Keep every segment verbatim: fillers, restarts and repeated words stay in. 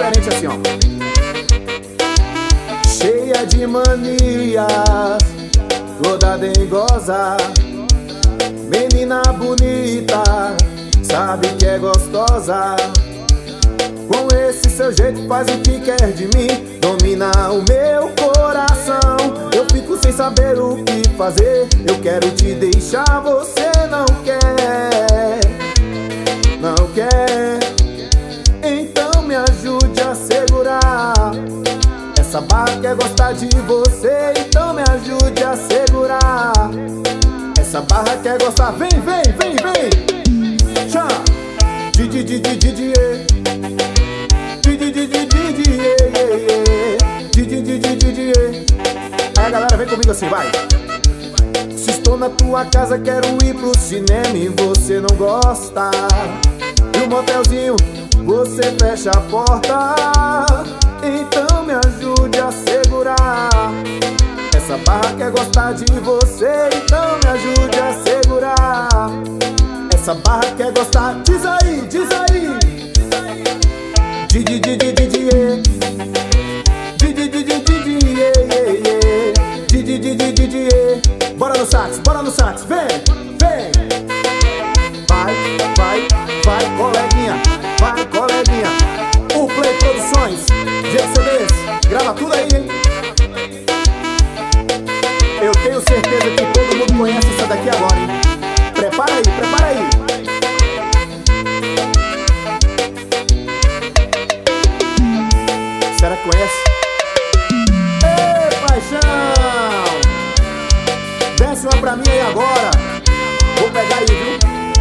diferente assim, ó. Cheia de manias, toda dengosa, menina bonita, sabe que é gostosa. Com esse seu jeito faz o que quer de mim, domina o meu coração. Eu fico sem saber o que fazer, eu quero te deixar, você não quer, não quer. Então me ajude a segurar essa barra, quer gostar de você. Então me ajude a segurar essa barra, quer gostar. Vem, vem, vem, vem. Tchau. Didi, didi, didi, didi, didi, didi, didi, didi, didi. Aí a galera vem comigo assim, vai. Se estou na tua casa, quero ir pro cinema e você não gosta. E o motelzinho, você fecha a porta. Então me ajude a segurar essa barra, quer gostar de você. Então me ajude a segurar essa barra, quer gostar. Diz aí, diz aí. Didi, didi, didi, didi, didi, didi, didi, didi, didi. Bora no sax, bora no sax, vem, vem. Vai, vai, vai, coleguinha, vai, coleguinha. O Play Produções, G C Ds, grava tudo aí, hein? Eu tenho certeza que todo mundo conhece essa daqui agora, hein? Prepara aí, prepara aí. Será que conhece? Ei, paixão! Desce uma pra mim aí agora. Vou pegar aí, viu?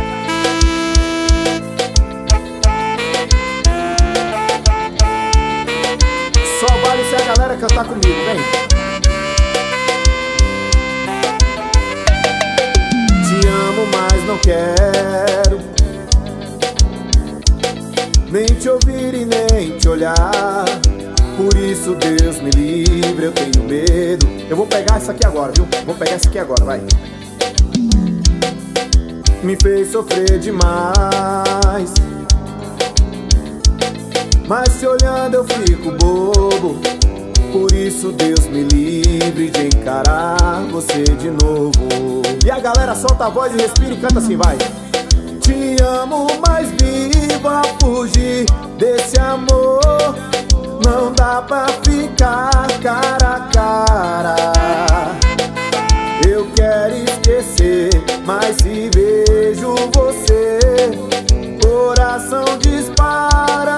Só vale se a galera cantar comigo, vem. Te amo, mas não quero nem te ouvir e nem te olhar. Por isso, Deus me livre, eu tenho medo. Eu vou pegar isso aqui agora, viu? Vou pegar isso aqui agora, vai. Me fez sofrer demais, mas te olhando eu fico bobo. Por isso, Deus me livre de encarar você de novo. E a galera solta a voz e respira e canta assim, vai. Te amo, mas vivo a fugir desse amor. Não dá pra ficar cara a cara. Eu quero esquecer, mas se vejo você, coração dispara.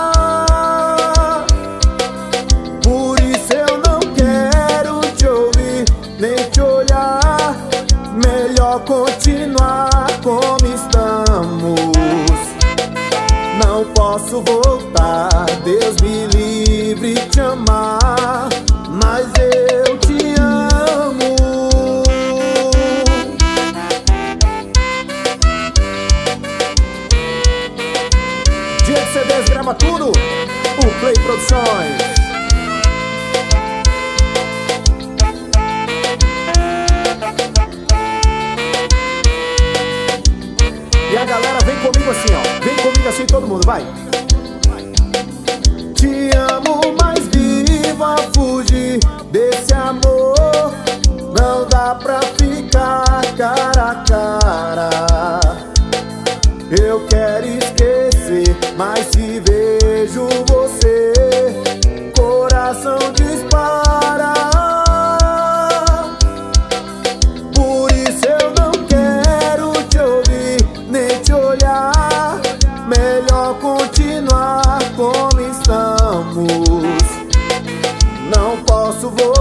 Por isso eu não quero te ouvir, nem te olhar. Melhor continuar como estamos. Não posso voltar, Deus me livre te amar, mas eu te amo. G C Ds grava tudo, o Play Produções. E a galera vem comigo assim, ó. Vem comigo assim, todo mundo, vai. Te amo, mas vivo a fugir desse amor. Não dá pra ficar cara a cara. Eu quero esquecer, mas se vejo você, coração dispara. Por isso eu não quero te ouvir, nem te olhar. Melhor continuar como estamos. Não posso voltar.